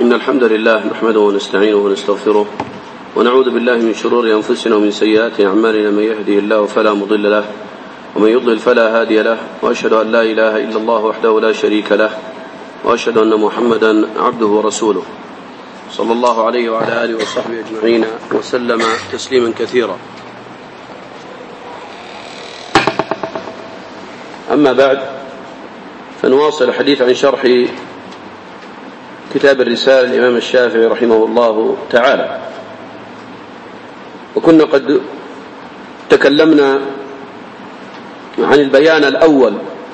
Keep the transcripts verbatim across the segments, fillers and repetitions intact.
إن الحمد لله نحمده ونستعينه ونستغفره ونعوذ بالله من شرور أنفسنا ومن سيئات أعمالنا. من يهده الله فلا مضل له ومن يضلل فلا هادي له، وأشهد أن لا إله إلا الله وحده لا شريك له، وأشهد أن محمدا عبده ورسوله صلى الله عليه وعلى آله وصحبه أجمعين وسلم تسليما كثيرا. أما بعد، فنواصل الحديث عن شرح كتاب الرسالة الإمام الشافعي رحمه الله تعالى. وكنا قد تكلمنا عن البيان الأول،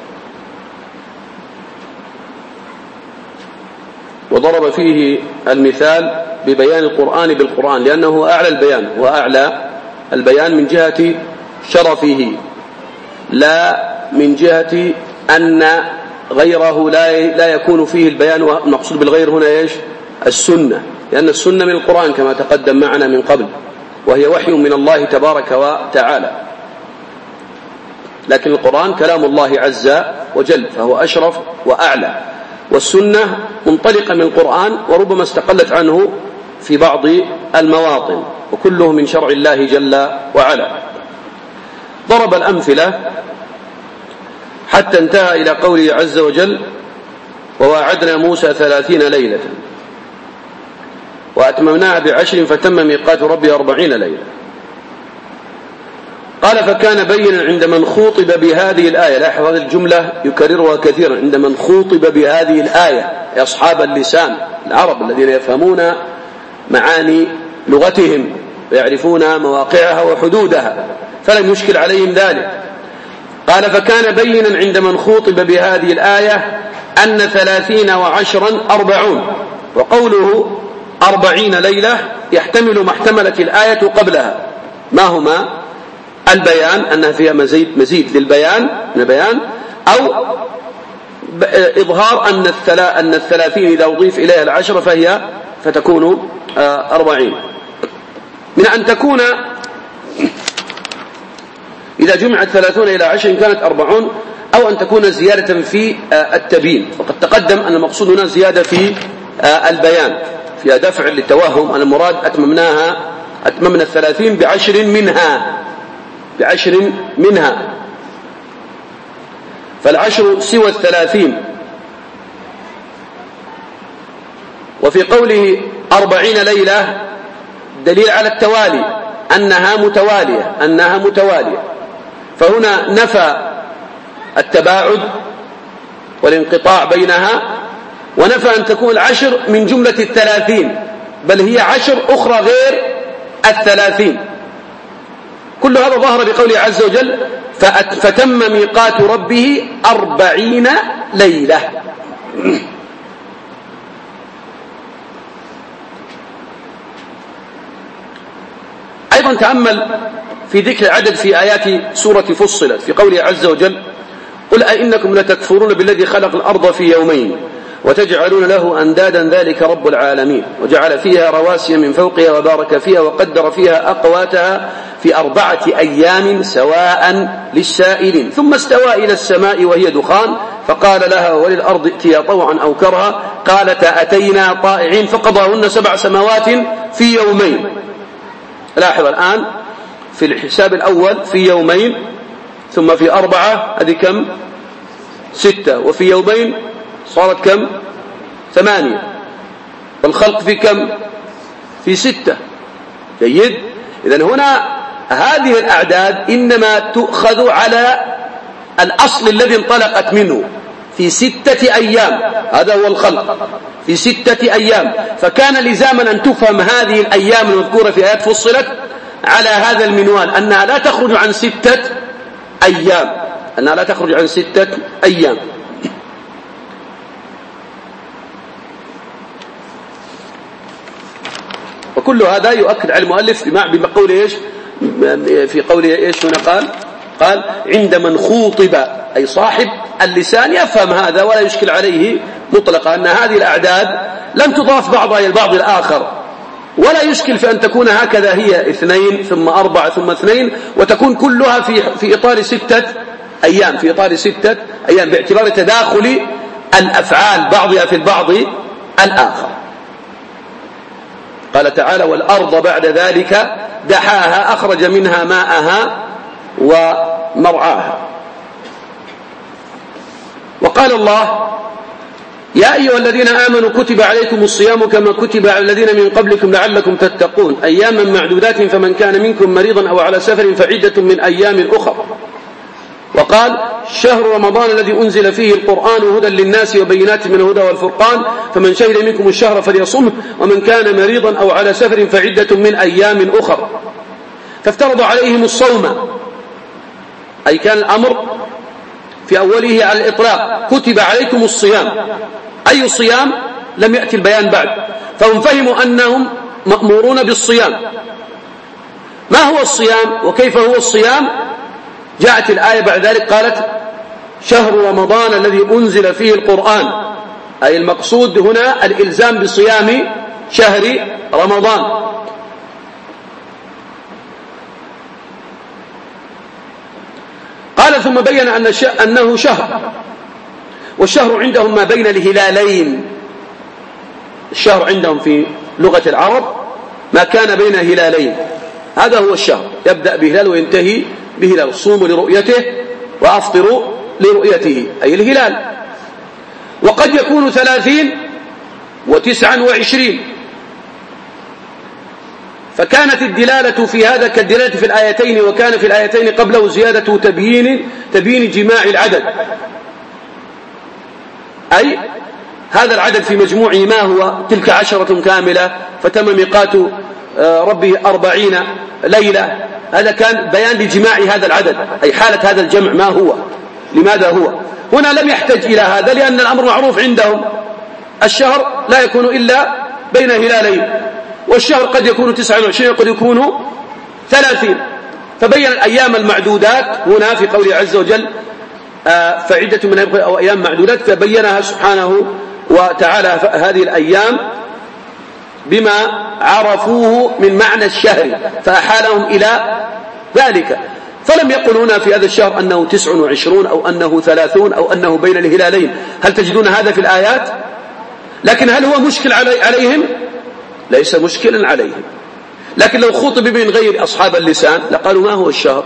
وضرب فيه المثال ببيان القرآن بالقرآن، لأنه أعلى البيان وأعلى البيان من جهة شرفه، لا من جهة أن غيره لا لا يكون فيه البيان. والمقصود بالغير هنا ايش؟ السنة، لأن السنة من القرآن كما تقدم معنا من قبل، وهي وحي من الله تبارك وتعالى، لكن القرآن كلام الله عز وجل فهو أشرف وأعلى، والسنة منطلقة من القرآن وربما استقلت عنه في بعض المواطن، وكله من شرع الله جل وعلا. ضرب الأمثلة حتى انتهى إلى قوله عز وجل: وواعدنا موسى ثلاثين ليلة وأتممناها بعشر فتم ميقات ربي أربعين ليلة. قال: فكان بينا عند من خوطب بهذه الآية. لاحظ هذه الجملة يكررها كثيرا: عند من خوطب بهذه الآية، يا أصحاب اللسان العرب الذين يفهمون معاني لغتهم ويعرفون مواقعها وحدودها، فلم يشكل عليهم ذلك. قال: فكان بينا عند من خوطب بهذه الآية أن ثلاثين وعشرا أربعون، وقوله أربعين ليلة يحتمل ما احتملت الآية قبلها. ما هما؟ البيان، أنها فيها مزيد, مزيد للبيان من البيان، أو إظهار أن, الثلا أن الثلاثين إذا أضيف إليها العشرة فهي فتكون أربعين، من أن تكون إذا جمعت ثلاثون إلى عشر كانت أربعون، أو أن تكون زيادة في التبيين. وقد تقدم أن المقصود هنا زيادة في البيان، فيها دفع للتوهم. أن المراد أتممناها أتممنا الثلاثين بعشر منها بعشر منها فالعشر سوى الثلاثين. وفي قوله أربعين ليلة دليل على التوالي، أنها متوالية أنها متوالية فهنا نفى التباعد والانقطاع بينها، ونفى أن تكون العشر من جملة الثلاثين، بل هي عشر أخرى غير الثلاثين. كل هذا ظهر بقوله عز وجل: فتم ميقات ربه أربعين ليلة. أيضا تأمل في ذكر العدد في آيات سورة فصلت في قوله عز وجل: قل أئنكم لتكفرون بالذي خلق الأرض في يومين وتجعلون له أندادا ذلك رب العالمين وجعل فيها رواسي من فوقها وبارك فيها وقدر فيها أقواتها في أربعة أيام سواء للسائلين ثم استوى إلى السماء وهي دخان فقال لها وللأرض ائتيا طوعا أو كرها قالتا أتينا طائعين فقضاهن سبع سماوات في يومين. لاحظ الآن في الحساب الأول في يومين، ثم في أربعة، هذه كم؟ ستة، وفي يومين صارت كم؟ ثمانية، والخلق في كم؟ في ستة. جيد. إذن هنا هذه الأعداد إنما تؤخذ على الأصل الذي انطلقت منه في ستة أيام، هذا هو الخلق في ستة أيام، فكان لزاما أن تفهم هذه الأيام المذكورة في آيات فصلت على هذا المنوال، أنها لا تخرج عن ستة أيام أنها لا تخرج عن ستة أيام. وكل هذا يؤكد على المؤلف بقوله إيش؟ في قوله إيش هنا؟ قال قال عند من خوطب، أي صاحب اللسان يفهم هذا ولا يشكل عليه مطلقا أن هذه الأعداد لم تضاف بعضها إلى البعض الآخر، ولا يشكل في أن تكون هكذا هي اثنين ثم أربعة ثم اثنين، وتكون كلها في في إطار ستة أيام في إطار ستة أيام باعتبار تداخل الأفعال بعضها في البعض الآخر. قال تعالى والأرض بعد ذلك دحاها أخرج منها ماءها ومرعاها. وقال الله يا أيها الذين آمنوا كتب عليكم الصيام كما كتب على الذين من قبلكم لعلكم تتقون أياما معدودات فمن كان منكم مريضا أو على سفر فعدة من أيام أخر. وقال شهر رمضان الذي أنزل فيه القرآن هدى للناس وبينات من الهدى والفرقان فمن شهد منكم الشهر فليصمه ومن كان مريضا أو على سفر فعدة من أيام أخر. فافترض عليهم الصوم، أي كان الأمر في أوله على الإطلاق كتب عليكم الصيام. أي صيام؟ لم يأتي البيان بعد، فهم فهموا أنهم مأمورون بالصيام. ما هو الصيام وكيف هو الصيام؟ جاءت الآية بعد ذلك قالت شهر رمضان الذي أنزل فيه القرآن، أي المقصود هنا الإلزام بصيام شهر رمضان. قال ثم بين أن أنه شهر، والشهر عندهم ما بين الهلالين. الشهر عندهم في لغة العرب ما كان بين هلالين، هذا هو الشهر، يبدأ بهلال وينتهي بهلال. صوموا لرؤيته وأفطروا لرؤيته، أي الهلال. وقد يكون ثلاثين وتسعا وعشرين، فكانت الدلالة في هذا كالدلالة في الآيتين، وكان في الآيتين قبله زيادة تبيين تبيين جماع العدد، أي هذا العدد في مجموعه ما هو تلك عشرة كاملة فتم ميقات ربه أربعين ليلة. هذا كان بيان لجماع هذا العدد، أي حالة هذا الجمع ما هو، لماذا هو. هنا لم يحتج إلى هذا لأن الأمر معروف عندهم، الشهر لا يكون إلا بين هلالين، والشهر قد يكون تسعة وعشرين وقد يكون ثلاثين. فبين الأيام المعدودات هنا في قوله عز وجل فعدة من أو أيام معدودات، فبينها سبحانه وتعالى هذه الأيام بما عرفوه من معنى الشهر فأحالهم إلى ذلك. فلم يقل هنا في هذا الشهر أنه تسع وعشرون أو أنه ثلاثون أو أنه بين الهلالين. هل تجدون هذا في الآيات؟ لكن هل هو مشكل عليهم؟ ليس مشكلا عليهم. لكن لو خطب من غير أصحاب اللسان لقالوا ما هو الشهر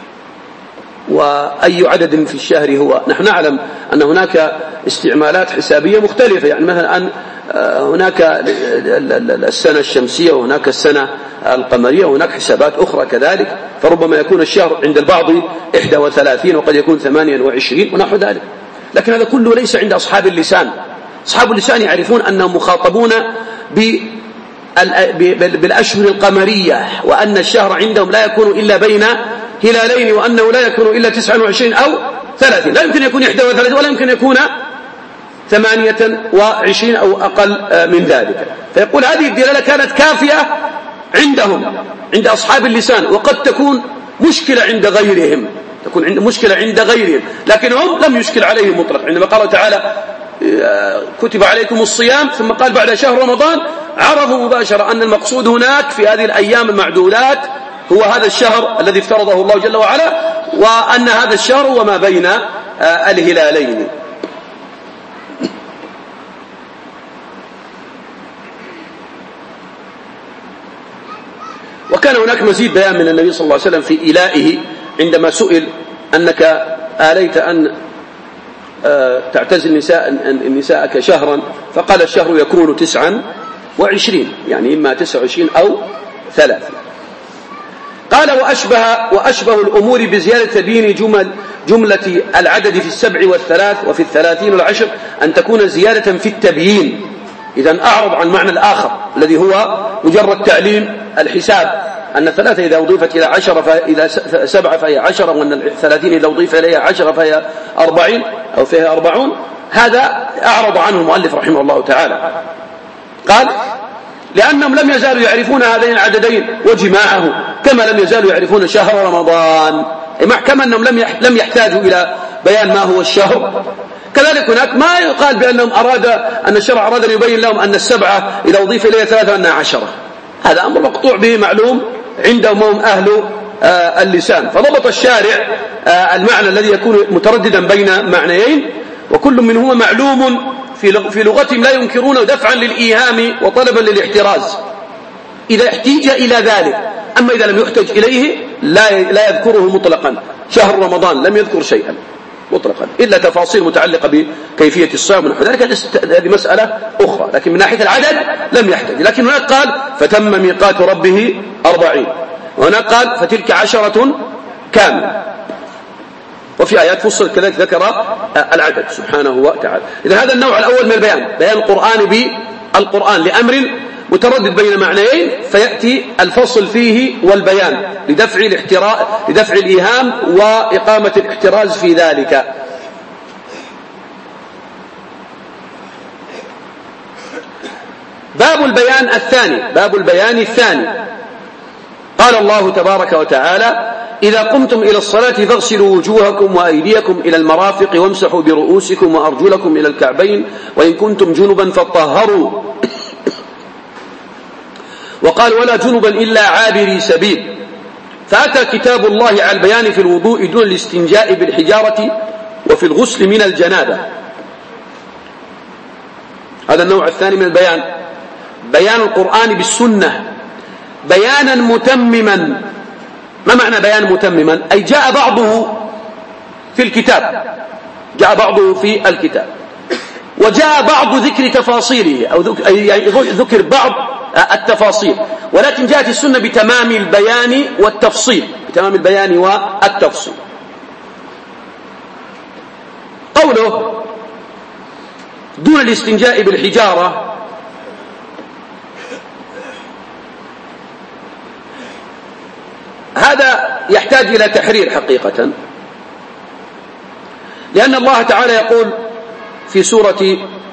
وأي عدد في الشهر هو. نحن نعلم أن هناك استعمالات حسابية مختلفة، يعني مثلا أن هناك السنة الشمسية وهناك السنة القمرية وهناك حسابات أخرى كذلك، فربما يكون الشهر عند البعض إحدى وثلاثين وقد يكون ثمانية وعشرين ونحو ذلك. لكن هذا كله ليس عند أصحاب اللسان. أصحاب اللسان يعرفون أنهم مخاطبون بالأشهر القمرية، وأن الشهر عندهم لا يكون إلا بين هلالين، وأنه لا يكون إلا تسعة وعشرين أو ثلاثين، لا يمكن يكون إحدى وثلاثين ولا يمكن يكون ثمانية وعشرين أو أقل من ذلك. فيقول هذه الدلالة كانت كافية عندهم عند أصحاب اللسان، وقد تكون مشكلة عند غيرهم، تكون عند مشكلة عند غيرهم، لكن هم لم يشكل عليهم مطلق. عندما قال تعالى كتب عليكم الصيام ثم قال بعد شهر رمضان، عرفوا مباشرة أن المقصود هناك في هذه الأيام المعدودات هو هذا الشهر الذي افترضه الله جل وعلا، وأن هذا الشهر هو ما بين الهلالين. وكان هناك مزيد بيان من النبي صلى الله عليه وسلم في إلائه عندما سئل أنك آليت أن تعتزل نساء نساءك شهرا، فقال الشهر يكون تسعا وعشرين، يعني إما تسع وعشرين أو ثلاثة. قال وأشبه, وأشبه الأمور بزيادة تبيين جمل جملة العدد في السبع والثلاث وفي الثلاثين والعشر أن تكون زيادة في التبيين، إذن أعرض عن المعنى الآخر الذي هو مجرد تعليم الحساب، أن الثلاثة إذا أضيفت إلى عشرة فإذا سبعة فهي عشرة، وأن الثلاثين إذا أضيف إليها عشرة فهي أربعين أو فيها أربعون. هذا أعرض عنه المؤلف رحمه الله تعالى. قال لأنهم لم يزالوا يعرفون هذين العددين وجماعه كما لم يزالوا يعرفون شهر رمضان، كما أنهم لم يحتاجوا إلى بيان ما هو الشهر، كذلك هناك ما يقال بأنهم أراد أن الشرع أراد أن يبين لهم أن السبعة إذا أضيف إليها ثلاثة أنها عشرة. هذا أمر مقطوع به معلوم عندهم هم أهل اللسان. فضبط الشارع المعنى الذي يكون مترددا بين معنيين، وكل منهما معلوم في لغتهم لا ينكرونه دفعا للإيهام وطلبا للاحتراز. إذا احتيج إلى ذلك. أما إذا لم يحتج إليه لا لا يذكره مطلقا. شهر رمضان لم يذكر شيئا مطلقا إلا تفاصيل متعلقة بكيفية الصيام ونحو ذلك، هذه مسألة أخرى. لكن من ناحية العدد لم يحتج. لكن هناك قال فتم ميقات ربه أربعين، وهناك قال فتلك عشرة كاملة، وفي آيات فصلت كذلك ذكر العدد سبحانه وتعالى. إذا هذا النوع الأول من البيان، بيان القرآن بالقرآن لأمر متردد بين معنيين، فيأتي الفصل فيه والبيان لدفع الاحتراز لدفع الإيهام وإقامة الاحتراز في ذلك. باب البيان الثاني، باب البيان الثاني، قال الله تبارك وتعالى: إذا قمتم إلى الصلاة فاغسلوا وجوهكم وأيديكم إلى المرافق وامسحوا برؤوسكم وأرجلكم إلى الكعبين وإن كنتم جنبا فطهروا. وقال: ولا جنبا إلا عابري سبيل. فأتى كتاب الله على البيان في الوضوء دون الاستنجاء بالحجارة وفي الغسل من الجنابة. هذا النوع الثاني من البيان، بيان القرآن بالسنة بيانا متمما. ما معنى بيان متمما؟ أي جاء بعضه في الكتاب، جاء بعضه في الكتاب وجاء بعض ذكر تفاصيله، أو يعني ذكر بعض التفاصيل، ولكن جاءت السنة بتمام البيان والتفصيل، بتمام البيان والتفصيل. قوله دون الاستنجاء بالحجارة، هذا يحتاج إلى تحرير حقيقة، لأن الله تعالى يقول في سورة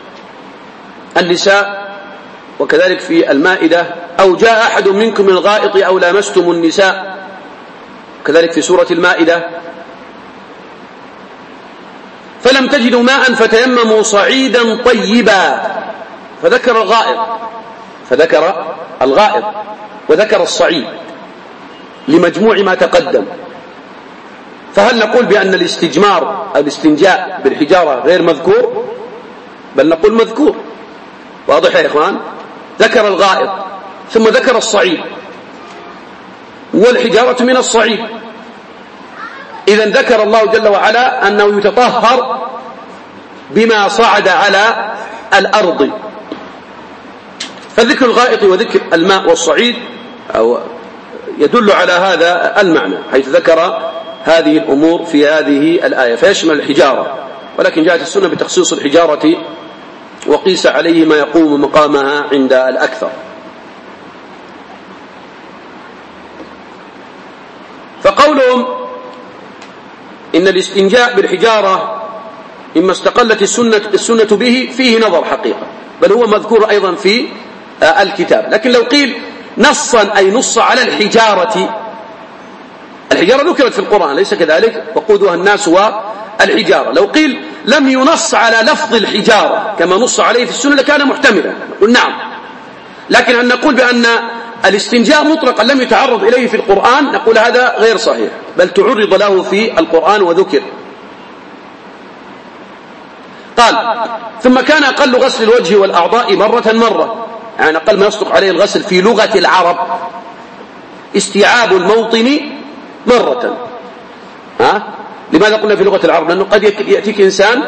النساء وكذلك في المائدة: أو جاء أحد منكم من الغائط أو لامستم النساء، كذلك في سورة المائدة: فلم تجدوا ماء فتيمموا صعيدا طيبا. فذكر الغائط فذكر الغائط وذكر الصعيد لمجموع ما تقدم. فهل نقول بأن الاستجمار أو الاستنجاء بالحجارة غير مذكور؟ بل نقول مذكور. واضح يا إخوان؟ ذكر الغائط ثم ذكر الصعيد، والحجارة من الصعيد. إذن ذكر الله جل وعلا أنه يتطهر بما صعد على الأرض. فذكر الغائط وذكر الماء والصعيد أو يدل على هذا المعنى، حيث ذكر هذه الأمور في هذه الآية، فيشمل الحجارة. ولكن جاءت السنة بتخصيص الحجارة وقيس عليه ما يقوم مقامها عند الأكثر. فقولهم إن الاستنجاء بالحجارة إما استقلت السنة, السنة به فيه نظر حقيقة، بل هو مذكور أيضا في الكتاب. لكن لو قيل نصا أي نص على الحجارة، الحجارة ذكرت في القرآن ليس كذلك؟ وقودها الناس والحجارة. لو قيل لم ينص على لفظ الحجارة كما نص عليه في السنة لكان محتملا، نقول نعم. لكن أن نقول بأن الاستنجاء مطلقا لم يتعرض إليه في القرآن، نقول هذا غير صحيح، بل تعرض له في القرآن وذكر. قال: ثم كان أقل غسل الوجه والأعضاء مرة مرة، يعني أقل ما يصدق عليه الغسل في لغة العرب استيعاب الموطن مرة. ها؟ لماذا قلنا في لغة العرب؟ لأنه قد يأتيك إنسان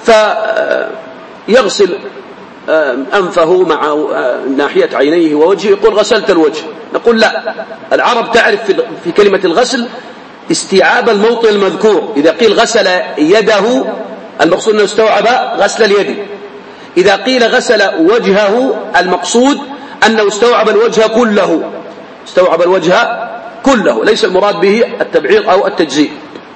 فيغسل أنفه مع ناحية عينيه ووجهه، يقول غسلت الوجه. نقول لا، العرب تعرف في كلمة الغسل استيعاب الموطن المذكور. إذا قيل غسل يده المقصود أنه استوعب غسل اليد، إذا قيل غسل وجهه المقصود أنه استوعب الوجه كله، استوعب الوجه كله، ليس المراد به التبعيض أو التجزيء.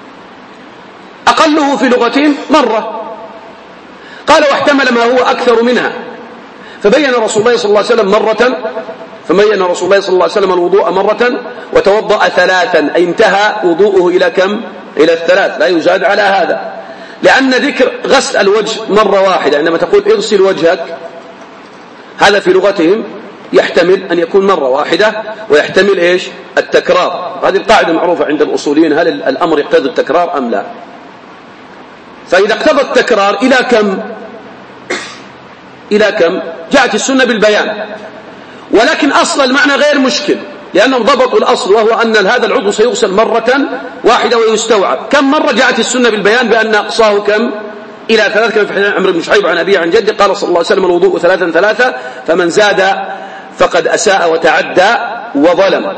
أقله في لغتهم مرة. قال: واحتمل ما هو أكثر منها، فبين رسول الله صلى الله عليه وسلم مرة فبين رسول الله صلى الله عليه وسلم الوضوء مرة وتوضأ ثلاثا، أي انتهى وضوءه إلى كم؟ إلى الثلاث، لا يزاد على هذا. لأن ذكر غسل الوجه مرة واحدة عندما تقول اغسل وجهك، هذا في لغتهم يحتمل أن يكون مرة واحدة، ويحتمل إيش؟ التكرار. هذه القاعدة معروفة عند الأصوليين، هل الأمر يقتضي التكرار أم لا؟ فإذا اقتضى التكرار إلى كم؟ إلى كم؟ جاءت السنة بالبيان. ولكن أصل المعنى غير مشكل، لأنهم ضبطوا الأصل، وهو أن هذا العضو سيغسل مرة واحدة ويستوعب. كم مرة جاءت السنة بالبيان بأن أقصاه كم؟ إلى ثلاث، كما في حديث عمرو بن شعيب عن أبيه عن جده قال صلى الله عليه وسلم: الوضوء ثلاثا ثلاثة، فمن زاد فقد أساء وتعدى وظلم.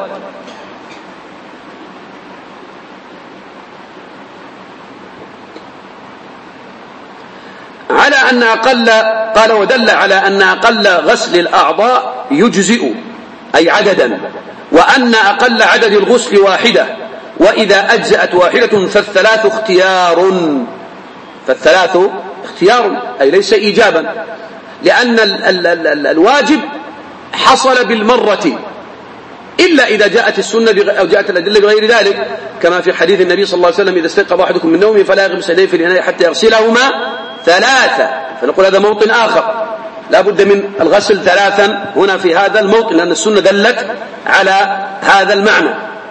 على أن أقل قال ودل على أن أقل غسل الأعضاء يجزئ أي عددا، وأن أقل عدد الغسل واحدة، وإذا أجزأت واحدة فالثلاث اختيار، فالثلاث اختيار أي ليس إيجابا، لأن ال ال ال ال الواجب حصل بالمرة، إلا إذا جاءت السنة أو جاءت الأدلة بغير ذلك، كما في حديث النبي صلى الله عليه وسلم: إذا استيقظ أحدكم من نومه فلا يغمس يديه في الإناء حتى يغسلهما ثلاثة. فنقول هذا موطن آخر، لا بد من الغسل ثلاثا هنا في هذا الموطن، لأن السنة دلت على هذا المعنى.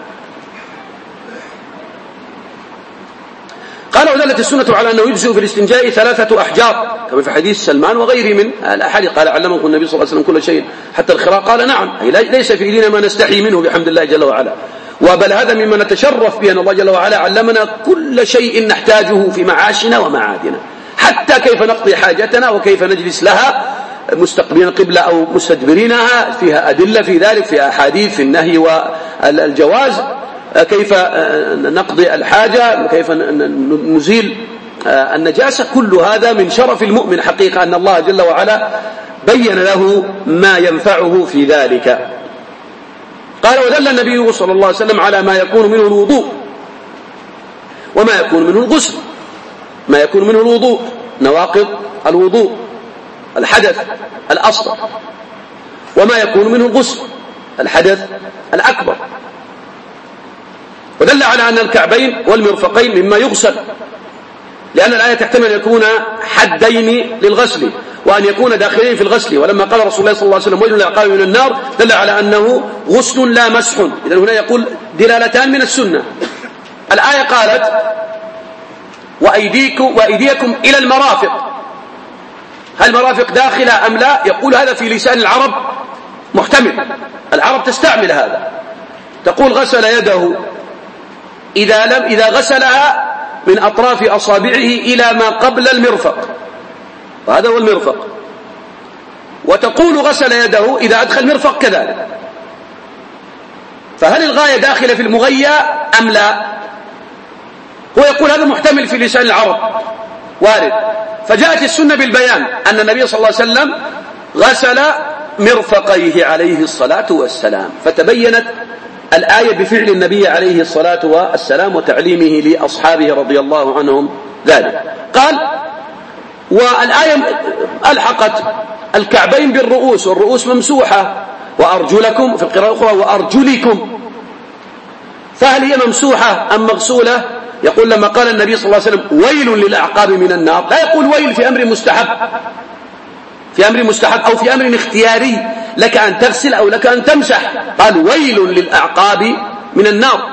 قال: ودلت السنة على أنه يجزئ في الاستنجاء ثلاثة أحجار، كما في حديث سلمان وغيره من الأحاديث. قال: علمكم النبي صلى الله عليه وسلم كل شيء حتى الخراء؟ قال: نعم، أي ليس في ديننا ما نستحي منه بحمد الله جل وعلا، وبل هذا مما نتشرف به أن الله جل وعلا علمنا كل شيء نحتاجه في معاشنا ومعادنا، حتى كيف نقضي حاجتنا وكيف نجلس لها مستقبلين القبلة أو مستدبرينها، فيها أدلة في ذلك، في أحاديث في النهي والجواز، كيف نقضي الحاجة، كيف نزيل النجاسة. كل هذا من شرف المؤمن حقيقة، أن الله جل وعلا بين له ما ينفعه في ذلك. قال: ودل النبي صلى الله عليه وسلم على ما يكون منه الوضوء وما يكون منه الغسل. ما يكون منه الوضوء نواقض الوضوء، الحدث الأصغر، وما يكون منه الغسل الحدث الأكبر. ودل على أن الكعبين والمرفقين مما يغسل، لأن الآية تحتمل أن يكون حدين للغسل وأن يكون داخلين في الغسل. ولما قال رسول الله صلى الله عليه وسلم: ويل للعقاب من النار، دل على أنه غسل لا مسح. إذن هنا يقول دلالتان من السنة. الآية قالت: وأيديكم, وأيديكم إلى المرافق. هل المرافق داخلة أم لا؟ يقول هذا في لسان العرب محتمل، العرب تستعمل هذا، تقول غسل يده إذا, لم إذا غسلها من أطراف أصابعه إلى ما قبل المرفق، وهذا هو المرفق، وتقول غسل يده إذا أدخل مرفق كذلك. فهل الغاية داخلة في المغية أم لا؟ هو يقول هذا محتمل في لسان العرب وارد. فجاءت السنة بالبيان أن النبي صلى الله عليه وسلم غسل مرفقيه عليه الصلاة والسلام، فتبينت الآية بفعل النبي عليه الصلاة والسلام وتعليمه لأصحابه رضي الله عنهم ذلك. قال: والآية ألحقت الكعبين بالرؤوس، والرؤوس ممسوحة، وأرجلكم في القراءة الأخرى وأرجلكم، فهل هي ممسوحة أم مغسولة؟ يقول لما قال النبي صلى الله عليه وسلم: ويل للأعقاب من النار، لا يقول ويل في أمر مستحب، في أمر مستحب أو في أمر اختياري، لك أن تغسل أو لك أن تمسح، قال: ويل للأعقاب من النار.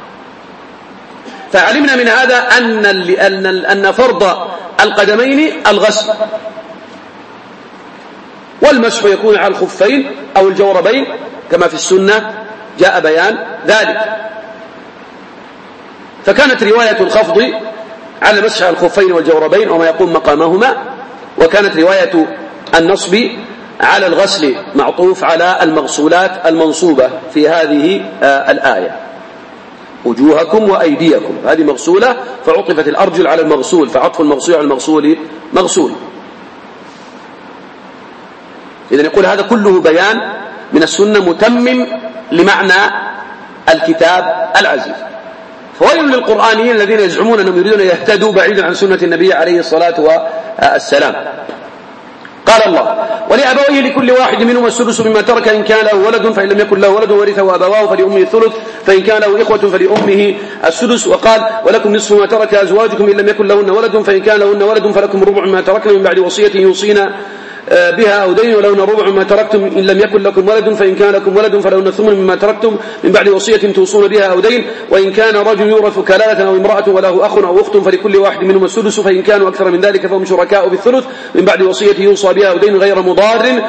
فعلمنا من هذا أن أن فرض القدمين الغسل، والمسح يكون على الخفين أو الجوربين كما في السنة جاء بيان ذلك. فكانت رواية الخفض على مسح الخفين والجوربين وما يقوم مقامهما، وكانت رواية النصب على الغسل معطوف على المغسولات المنصوبة في هذه الآية: وجوهكم وأيديكم، هذه مغسولة فعطفت الأرجل على المغسول، فعطف المغسول على المغسول مغسول. إذن يقول هذا كله بيان من السنة متمم لمعنى الكتاب العزيز. فويل للقرآنيين الذين يزعمون أنهم يريدون يهتدوا بعيدا عن سنة النبي عليه الصلاة والسلام. قال الله: ولأبويه لكل واحد منهما السدس مما ترك إن كان له ولد، فإن لم يكن له ولد ورثه أبواه فلأمه الثلث، فإن كان له إخوة فلأمه السدس. وقال: ولكم نصف ما ترك أزواجكم إن لم يكن لهن ولد، فإن كان لهن ولد فلكم ربع ما تركن من بعد وصية يوصينا بها أو دين، ولهن ربع ما تركتم إن لم يكن لكم ولد، فإن كان لكم ولد فلهن الثمن مما تركتم من بعد وصية توصون بها أو دين، وإن كان رجل يورث كلالة أو امرأة وله أخ أو أخت فلكل واحد منهما السدس، فإن كانوا أكثر من ذلك فهم شركاء بالثلث من بعد وصية يوصى بها أو دين غير مضار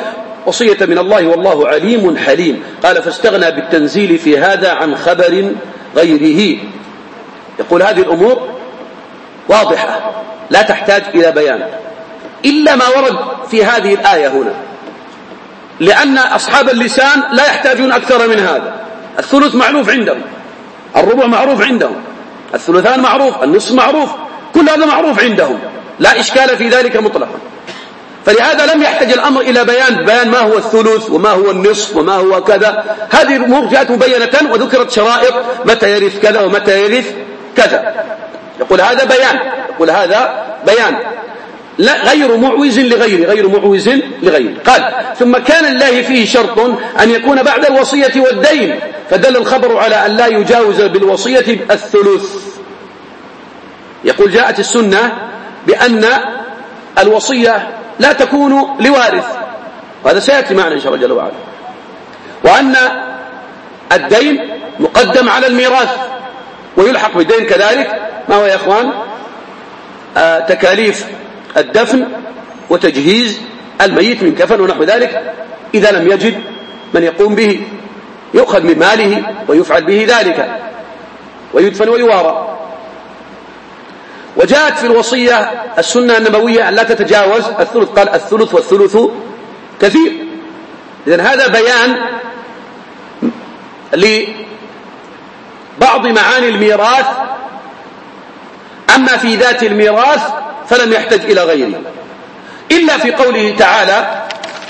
وصية من الله والله عليم حليم. قال فاستغنى بالتنزيل في هذا عن خبر غيره. يقول هذه الأمور واضحة لا تحتاج إلى بيان إلا ما ورد في هذه الآية هنا، لأن أصحاب اللسان لا يحتاجون أكثر من هذا. الثلث معروف عندهم، الربع معروف عندهم، الثلثان معروف، النصف معروف، كل هذا معروف عندهم، لا إشكال في ذلك مطلقا. فلهذا لم يحتاج الأمر إلى بيان بيان ما هو الثلث وما هو النصف وما هو كذا. هذه الأمور جاءت مبينة وذكرت شرائط متى يرث كذا ومتى يرث كذا. يقول هذا بيان، يقول هذا بيان لا غير معوز لغيره، غير معوز لغيره. قال ثم كان لله فيه شرط أن يكون بعد الوصية والدين، فدل الخبر على أن لا يجاوز بالوصية الثلث. يقول جاءت السنة بأن الوصية لا تكون لوارث، وهذا سيأتي معنا إن شاء الله جل وعلا، وأن الدين مقدم على الميراث ويلحق بالدين كذلك ما هو يا إخوان آه تكاليف الدفن وتجهيز الميت من كفن ونحو ذلك، إذا لم يجد من يقوم به يؤخذ من ماله ويفعل به ذلك ويدفن ويوارى. وجاءت في الوصية السنة النبوية أن لا تتجاوز الثلث، قال الثلث والثلث كثير. إذن هذا بيان لبعض معاني الميراث، أما في ذات الميراث فلم يحتج إلى غيره، إلا في قوله تعالى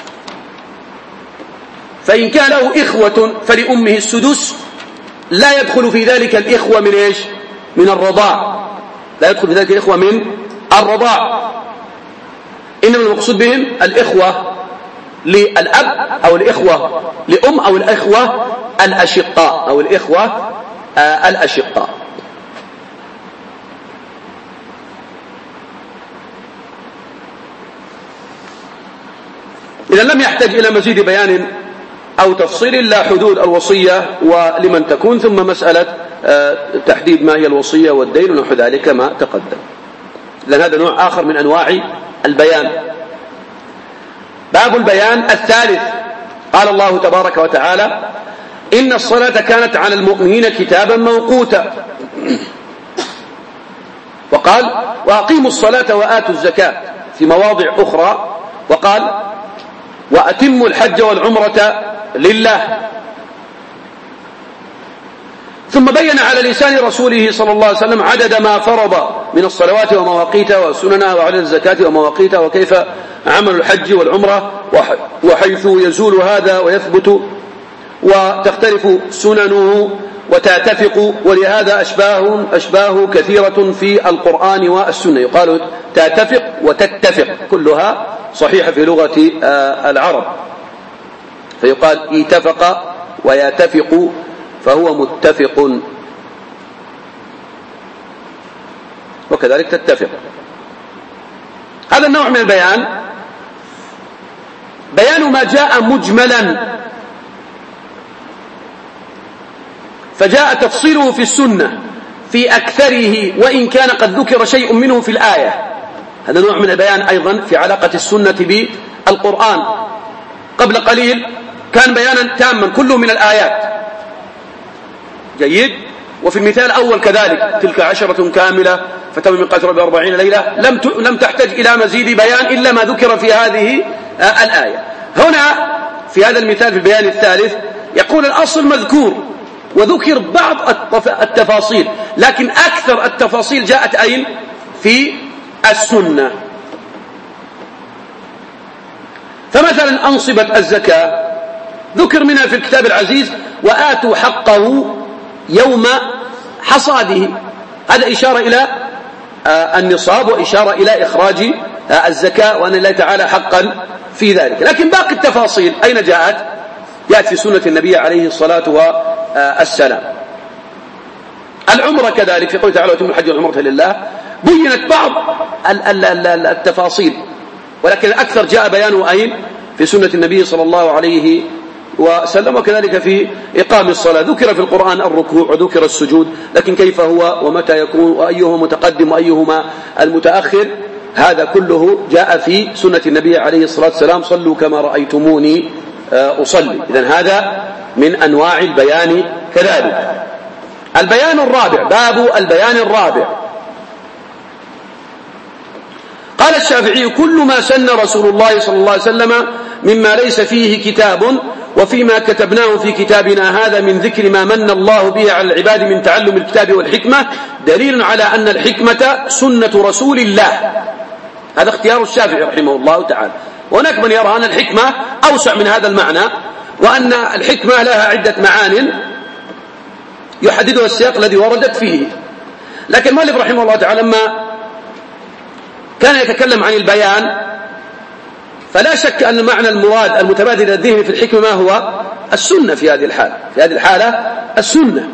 فإن كان له إخوة فلأمه السدس، لا يدخل في ذلك الإخوة من إيش؟ من الرضاع، لا يدخل في ذلك الإخوة من الرضاع، إنما المقصود بهم الإخوة للأب أو الإخوة لأم أو الإخوة الأشقاء أو الإخوة آه الأشقاء. إذا لم يحتاج إلى مزيد بيان أو تفصيل لا حدود الوصية ولمن تكون، ثم مسألة تحديد ما هي الوصية والدين ونحو ذلك ما تقدم، لأن هذا نوع آخر من أنواع البيان. باب البيان الثالث، قال الله تبارك وتعالى إن الصلاة كانت على المؤمنين كتابا موقوتا، وقال وأقيموا الصلاة وآتوا الزكاة في مواضع أخرى، وقال وأتموا الحج والعمرة لله. ثم بين على لسان رسوله صلى الله عليه وسلم عدد ما فرض من الصلوات ومواقيتها وسننها وعدد الزكاة ومواقيتها، وكيف عمل الحج والعمرة، وحيث يزول هذا ويثبت وتختلف سننه وتتفق، ولهذا أشباه, أشباه كثيرة في القرآن والسنة، يقال تتفق وتتفق، كلها صحيحة في لغة العرب، فيقال اتفق ويتفق فهو متفق، وكذلك تتفق. هذا النوع من البيان بيان ما جاء مجملا فجاء تفصيله في السنة في أكثره، وإن كان قد ذكر شيء منه في الآية. هذا نوع من البيان أيضا في علاقة السنة بالقرآن. قبل قليل كان بيانا تاما كله من الآيات، جيد. وفي المثال الأول كذلك تلك عشرة كاملة فتم من قتل بأربعين ليلة، لم لم تحتاج إلى مزيد بيان إلا ما ذكر في هذه الآية. هنا في هذا المثال في البيان الثالث يقول الأصل مذكور وذكر بعض التفاصيل، لكن أكثر التفاصيل جاءت أين؟ في السنة. فمثلا أنصبت الزكاة ذكر منها في الكتاب العزيز وآتوا حقه يوم حصاده، هذا إشارة إلى النصاب وإشارة إلى إخراج الزكاة وأن الله تعالى حقا في ذلك. لكن باقي التفاصيل أين جاءت؟ جاءت في سنة النبي عليه الصلاة والسلام. العمرة كذلك في قوله تعالى وأتموا الحج والعمرة لله، بينت بعض التفاصيل، ولكن الأكثر جاء بيانه أين؟ في سنة النبي صلى الله عليه وسلم. وكذلك في إقام الصلاة ذكر في القرآن الركوع وذكر السجود، لكن كيف هو ومتى يكون وأيهما متقدم وأيهما المتأخر هذا كله جاء في سنة النبي عليه الصلاة والسلام: صلوا كما رأيتموني أصلي. إذن هذا من أنواع البيان كذلك. البيان الرابع، باب البيان الرابع. قال الشافعي: كل ما سن رسول الله صلى الله عليه وسلم مما ليس فيه كتاب، وفيما كتبناه في كتابنا هذا من ذكر ما من الله به على العباد من تعلم الكتاب والحكمة، دليل على أن الحكمة سنة رسول الله. هذا اختيار الشافعي رحمه الله تعالى. وهناك من يرى أن الحكمة أوسع من هذا المعنى، وأن الحكمة لها عدة معان يحددها السياق الذي وردت فيه. لكن مالك رحمه الله تعالى لما كان يتكلم عن البيان، فلا شك أن المعنى المراد المتبادل الذهني في الحكمة ما هو؟ السنة. في هذه الحالة في هذه الحالة السنة.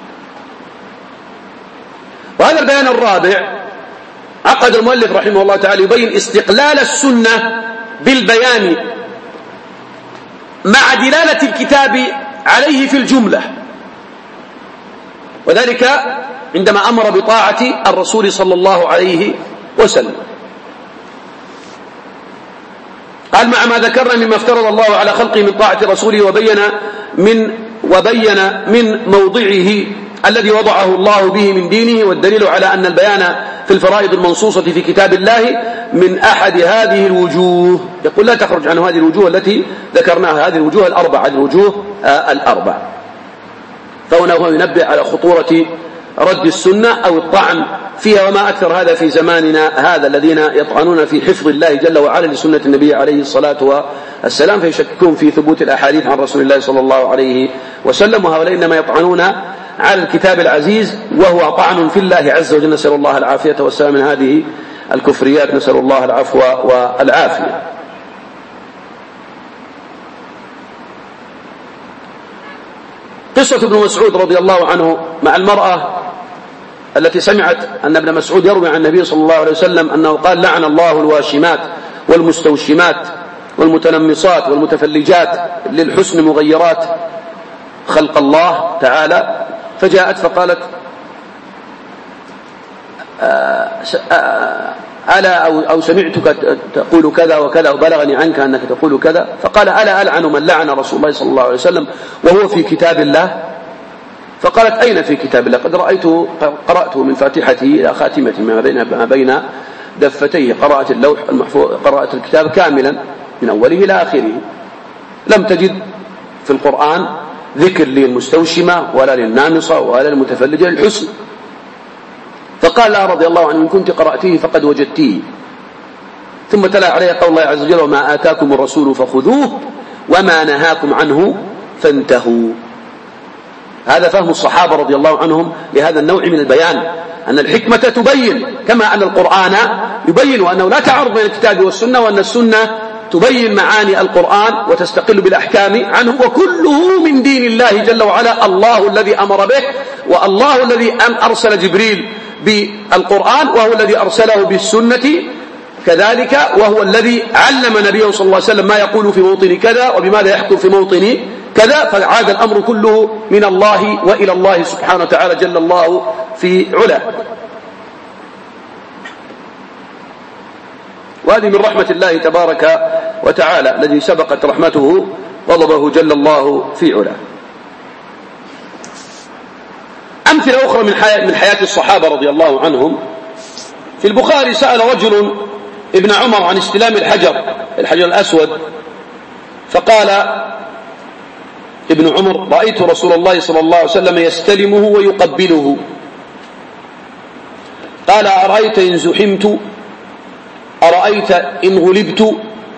وهذا البيان الرابع عقد المؤلف رحمه الله تعالى يبين استقلال السنة بالبيان مع دلالة الكتاب عليه في الجملة، وذلك عندما أمر بطاعة الرسول صلى الله عليه وسلم. قال: مع ما ذكرنا مما افترض الله على خلقه من طاعة رسوله، وبين من وبين من موضعه الذي وضعه الله به من دينه، والدليل على أن البيان في الفرائض المنصوصة في كتاب الله من أحد هذه الوجوه. يقول: لا تخرج عن هذه الوجوه التي ذكرناها، هذه الوجوه الأربع، هذه الوجوه الأربع. فهنا هو ينبه على خطورة رد السنة أو الطعن فيها، وما أكثر هذا في زماننا هذا، الذين يطعنون في حفظ الله جل وعلا لسنة النبي عليه الصلاة والسلام، فيشككون في ثبوت الأحاديث عن رسول الله صلى الله عليه وسلم. وهؤلاء إنما يطعنون على الكتاب العزيز، وهو طعن في الله عز وجل. نسأل الله العافية والسلام من هذه الكفريات، نسأل الله العفو والعافية. قصة ابن مسعود رضي الله عنه مع المرأة التي سمعت أن ابن مسعود يروي عن النبي صلى الله عليه وسلم أنه قال: لعن الله الواشمات والمستوشمات والمتنمصات والمتفلجات للحسن مغيرات خلق الله تعالى. فجاءت فقالت: ألا أو, أو سمعتك تقول كذا وكذا، وبلغني عنك أنك تقول كذا. فقال: ألا ألعن من لعن رسول الله صلى الله عليه وسلم وهو في كتاب الله؟ فقالت: أين في كتاب الله؟ قد رأيته قرأته من فاتحته إلى خاتمته ما بين ما بين دفتيه. قرأت اللوح المحفوظ، قرأت الكتاب كاملا من أوله إلى آخره. لم تجد في القرآن ذكر للمستوشمة ولا للنامصة ولا للمتفلجة للحسن. فقال لها رضي الله عنه: إن كنت قرأتيه فقد وجدتيه. ثم تلا عليه قول الله عز وجل: وما آتاكم الرسول فخذوه وما نهاكم عنه فانتهوا. هذا فهم الصحابة رضي الله عنهم لهذا النوع من البيان، أن الحكمة تبين كما أن القرآن يبين، وأنه لا تعارض بين الكتاب والسنة، وأن السنة تبين معاني القرآن وتستقل بالأحكام عنه، وكله من دين الله جل وعلا. الله الذي أمر به، والله الذي أرسل جبريل بالقرآن، وهو الذي أرسله بالسنة كذلك، وهو الذي علم نبيه صلى الله عليه وسلم ما يقول في موطن كذا وبماذا يحكم في موطن كذا. فعاد الأمر كله من الله وإلى الله سبحانه وتعالى جل الله في علا. وهذه من رحمة الله تبارك وتعالى الذي سبقت رحمته غضبه جل الله في علا. أمثلة أخرى من حياة, من حياة الصحابة رضي الله عنهم: في البخاري سأل رجل ابن عمر عن استلام الحجر الحجر الأسود، فقال ابن عمر: رأيت رسول الله صلى الله عليه وسلم يستلمه ويقبله. قال: أرأيت إن زحمت؟ أرأيت إن غلبت؟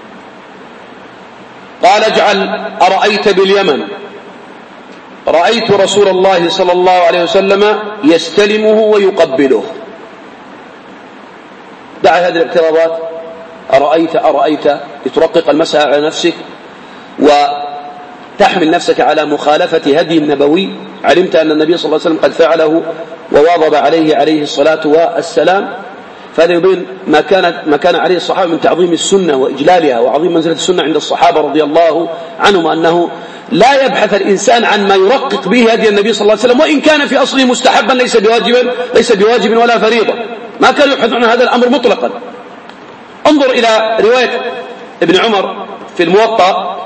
قال: اجعل أرأيت باليمن. رأيت رسول الله صلى الله عليه وسلم يستلمه ويقبله. دع هذه الاعتراضات: أرأيت أرأيت لترقق المسألة على نفسك وتحمل نفسك على مخالفة هدي النبوي. علمت أن النبي صلى الله عليه وسلم قد فعله وواظب عليه عليه الصلاة والسلام. فهذا يبين ما كان ما كان عليه الصحابة من تعظيم السنة وإجلالها وعظيم منزلة السنة عند الصحابة رضي الله عنهم، أنه لا يبحث الإنسان عن ما يرقق به هدي النبي صلى الله عليه وسلم، وإن كان في أصله مستحبا ليس بواجب ليس بواجب ولا فريضة. ما كان يبحث عن هذا الأمر مطلقا، انظر إلى رواية ابن عمر في الموطأ.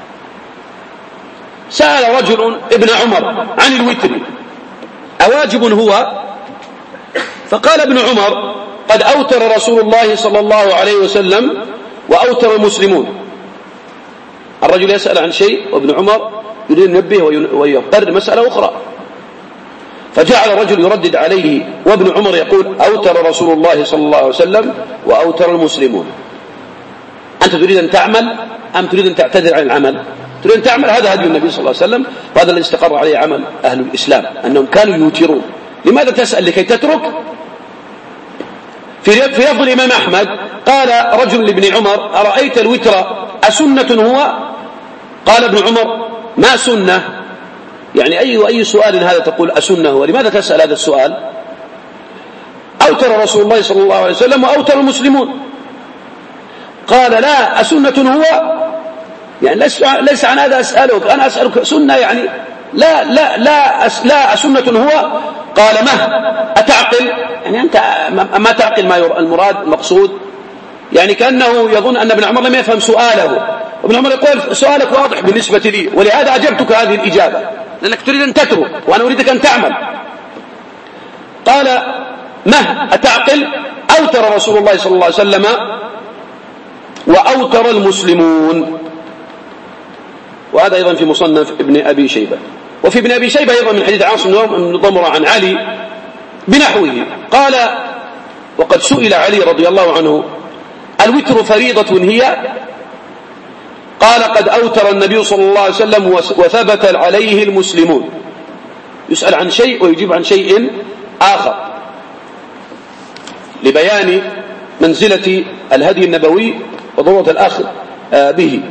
سأل رجل ابن عمر عن الوتر أواجب هو؟ فقال ابن عمر: قد أوتر رسول الله صلى الله عليه وسلم وأوتر المسلمون. الرجل يسأل عن شيء وابن عمر يريد أن ينبه ويقرر مسألة أخرى، فجعل الرجل يردد عليه وابن عمر يقول: أوتر رسول الله صلى الله عليه وسلم وأوتر المسلمون. أنت تريد أن تعمل أم تريد أن تعتذر عن العمل؟ تريد أن تعمل، هذا هدي النبي صلى الله عليه وسلم، وهذا الذي استقر عليه عمل أهل الإسلام أنهم كانوا يوترون. لماذا تسأل؟ لكي تترك؟ في في لفظ الإمام أحمد قال رجل لابن عمر: أرأيت الوتر أسنة هو؟ قال ابن عمر: ما سنة؟ يعني أي أي سؤال هذا تقول أسنة هو؟ لماذا تسأل هذا السؤال؟ أوتر رسول الله صلى الله عليه وسلم وأوتر المسلمون. قال: لا، أسنة هو؟ يعني ليس عن هذا أسألك، أنا أسألك سنة، يعني لا لا لا أس لا أسنة هو؟ قال: ما أتعقل؟ يعني أنت ما تعقل ما المراد المقصود؟ يعني كأنه يظن أن ابن عمر لم يفهم سؤاله. ابن عمر يقول: سؤالك واضح بالنسبة لي، ولهذا أجبتك هذه الإجابة، لأنك تريد أن تترك وأنا أريدك أن تعمل. قال: ما أتعقل؟ أوتر رسول الله صلى الله عليه وسلم وأوتر المسلمون. وهذا أيضا في مصنف ابن أبي شيبة. وفي ابن أبي شيبة أيضا من حديث عاصم بن ضمرة عن علي بنحوه. قال: وقد سئل علي رضي الله عنه: الوتر فريضة هي؟ قال: قد أوتر النبي صلى الله عليه وسلم وثبت عليه المسلمون. يسأل عن شيء ويجيب عن شيء آخر لبيان منزلة الهدي النبوي وضرورة الأخذ به.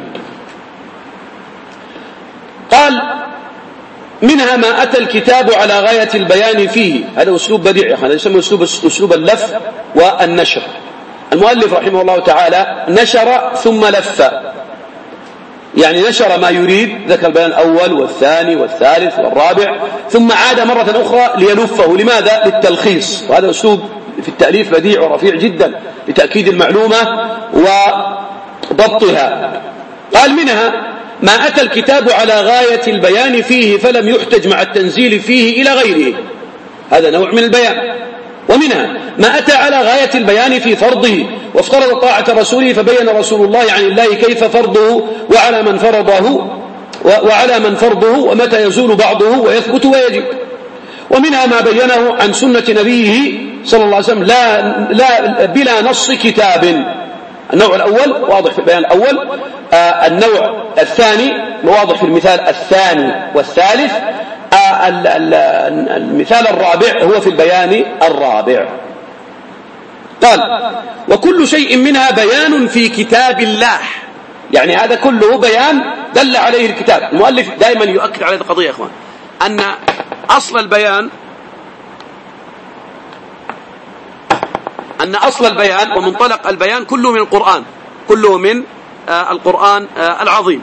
قال: منها ما أتى الكتاب على غاية البيان فيه. هذا أسلوب بديع، هذا يسمى أسلوب, أسلوب اللف والنشر. المؤلف رحمه الله تعالى نشر ثم لف، يعني نشر ما يريد، ذكر البيان الأول والثاني والثالث والرابع، ثم عاد مرة أخرى ليلفه. لماذا؟ للتلخيص. وهذا أسلوب في التأليف بديع ورفيع جدا لتأكيد المعلومة وضبطها. قال: منها ما أتى الكتاب على غاية البيان فيه فلم يحتج مع التنزيل فيه إلى غيره، هذا نوع من البيان. ومنها ما أتى على غاية البيان في فرضه وافترض طاعة رسوله فبين رسول الله عن الله كيف فرضه وعلى من فرضه وعلى من فرضه ومتى يزول بعضه ويثبت ويجب. ومنها ما بينه عن سنة نبيه صلى الله عليه وسلم لا, لا بلا نص كتاب. النوع الأول واضح في البيان الأول. آه النوع الثاني واضح في المثال الثاني والثالث. آه المثال الرابع هو في البيان الرابع. قال: وكل شيء منها بيان في كتاب الله. يعني هذا كله بيان دل عليه الكتاب. المؤلف دائما يؤكد على هذه القضية يا إخوان، أن أصل البيان أن أصل البيان ومنطلق البيان كله من القرآن، كله من آه القرآن آه العظيم.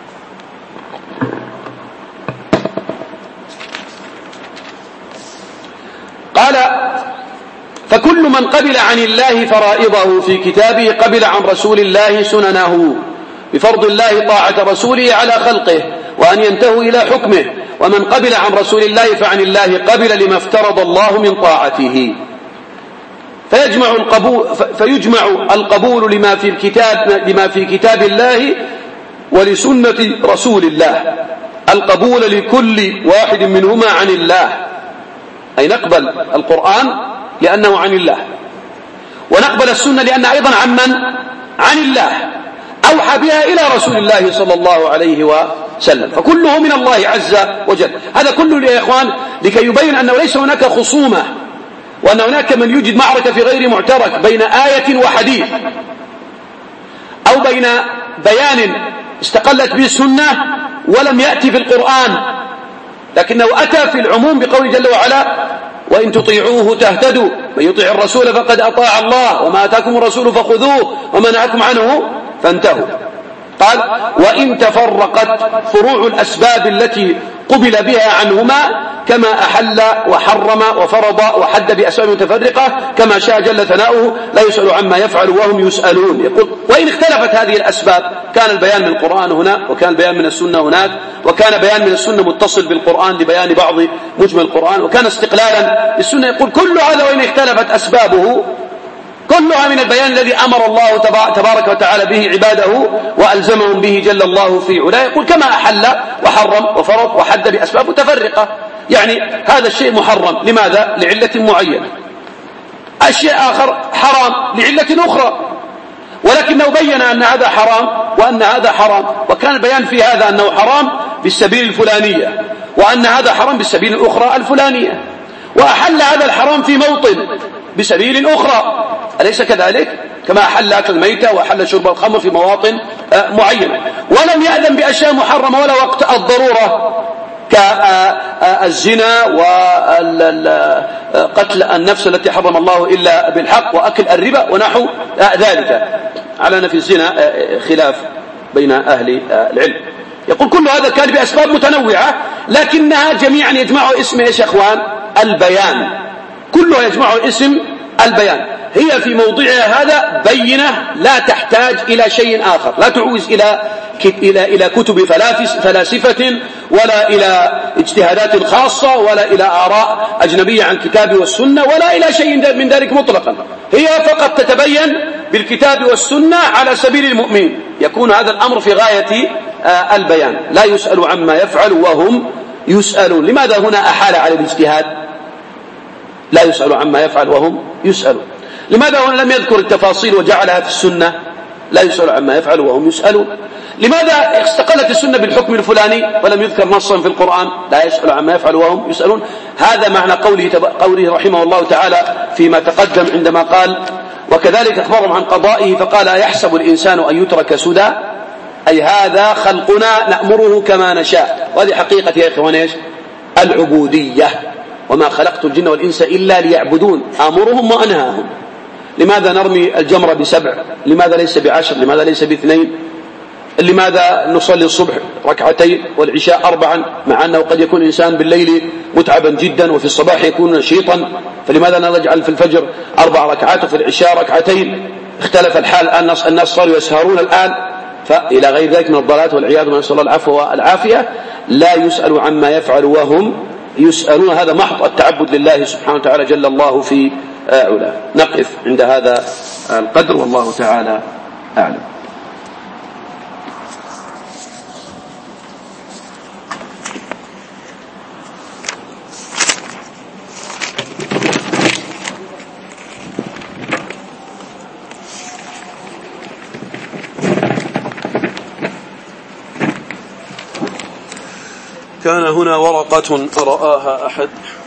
قال: فكل من قبل عن الله فرائضه في كتابه قبل عن رسول الله سننه، بفرض الله طاعة رسوله على خلقه وأن ينتهوا إلى حكمه. ومن قبل عن رسول الله فعن الله قبل لما افترض الله من طاعته. فيجمع القبول, فيجمع القبول لما في الكتاب لما في كتاب الله ولسنة رسول الله، القبول لكل واحد منهما عن الله، أي نقبل القرآن لأنه عن الله، ونقبل السنة لأنها أيضا عن من؟ عن الله، أوحى بها إلى رسول الله صلى الله عليه وسلم، فكله من الله عز وجل. هذا كله يا إخوان لكي يبين أنه ليس هناك خصومة، وأن هناك من يوجد معركة في غير معترك بين آية وحديث، أو بين بيان استقلت به السنة ولم يأتي في القرآن، لكنه أتى في العموم بقوله جل وعلا: وإن تطيعوه تهتدوا، من يطيع الرسول فقد أطاع الله، وما أتاكم الرسول فخذوه وما نهاكم عنه فانتهوا. قال: وإن تفرقت فروع الأسباب التي قبل بها عنهما كما أحل وحرم وفرض وحد بأسباب متفرقة كما شاء جل ثناؤه لا يسأل عما يفعل وهم يسألون. يقول وإن اختلفت هذه الأسباب كان البيان من القرآن هنا وكان البيان من السنة هناك، وكان بيان من السنة متصل بالقرآن لبيان بعض مجمل القرآن، وكان استقلالا للسنة. يقول كل هذا وإن اختلفت أسبابه كلها من البيان الذي أمر الله تبارك وتعالى به عباده وألزمهم به جل الله في علاه. يقول كما أحل وحرم وفرض وحد بأسباب متفرقة، يعني هذا الشيء محرم لماذا؟ لعلة معينة، الشيء آخر حرام لعلة أخرى، ولكنه بين أن هذا حرام وأن هذا حرام، وكان البيان في هذا أنه حرام بالسبيل الفلانية وأن هذا حرام بالسبيل الأخرى الفلانية، وأحل هذا الحرام في موطن بسبيل أخرى، أليس كذلك؟ كما أحل أكل الميتة وأحل شرب الخمر في مواطن معينة، ولم يأذن بأشياء محرمة ولا وقت الضرورة كالزنا وقتل النفس التي حرم الله إلا بالحق وأكل الربا ونحو ذلك، على أن في الزنا خلاف بين أهل العلم. يقول كل هذا كان بأسباب متنوعة لكنها جميعا يجمع اسم إيش يا أخوان؟ البيان، كلها يجمع اسم البيان. هي في موضعها هذا بينة لا تحتاج إلى شيء آخر، لا تعوز إلى إلى إلى كتب فلاسفة ولا إلى اجتهادات خاصة ولا إلى آراء أجنبية عن الكتاب والسنة ولا إلى شيء من ذلك مطلقا، هي فقط تتبين بالكتاب والسنة على سبيل المؤمن. يكون هذا الأمر في غاية البيان، لا يسأل عما يفعل وهم يسألون. لماذا هنا أحال على الاجتهاد؟ لا يسأل عما يفعل وهم يسألون. لماذا هنا لم يذكر التفاصيل وجعلها في السنة؟ لا يسأل عما يفعل وهم يسألون. لماذا استقلت السنة بالحكم الفلاني ولم يذكر نصا في القرآن؟ لا يسأل عما يفعل وهم يسألون. هذا معنى قوله, قوله رحمه الله تعالى فيما تقدم عندما قال وكذلك أخبرهم عن قضائه فقال يحسب الإنسان أن يترك سدى، أي هذا خلقنا نأمره كما نشاء. وهذه حقيقة يا إخوان إيش؟ العبودية، وما خلقت الجن والإنس إلا ليعبدون، آمرهم وأنهاهم. لماذا نرمي الجمرة بسبع؟ لماذا ليس بعشر؟ لماذا ليس باثنين؟ لماذا نصلي الصبح ركعتين والعشاء أربعا مع أنه قد يكون الإنسان بالليل متعبا جدا وفي الصباح يكون نشيطا؟ فلماذا نجعل في الفجر أربع ركعات وفي العشاء ركعتين؟ اختلف الحال الآن، الناس صاروا يسهرون الآن، فإلى غير ذلك من الضلالات والعياذ بالله، نسأل الله العفو والعافية. لا يسأل عما يفعل وهم يسألون، هذا محض التعبد لله سبحانه وتعالى جل الله في علاه. نقف عند هذا القدر والله تعالى أعلم. كان هنا ورقة رآها أحد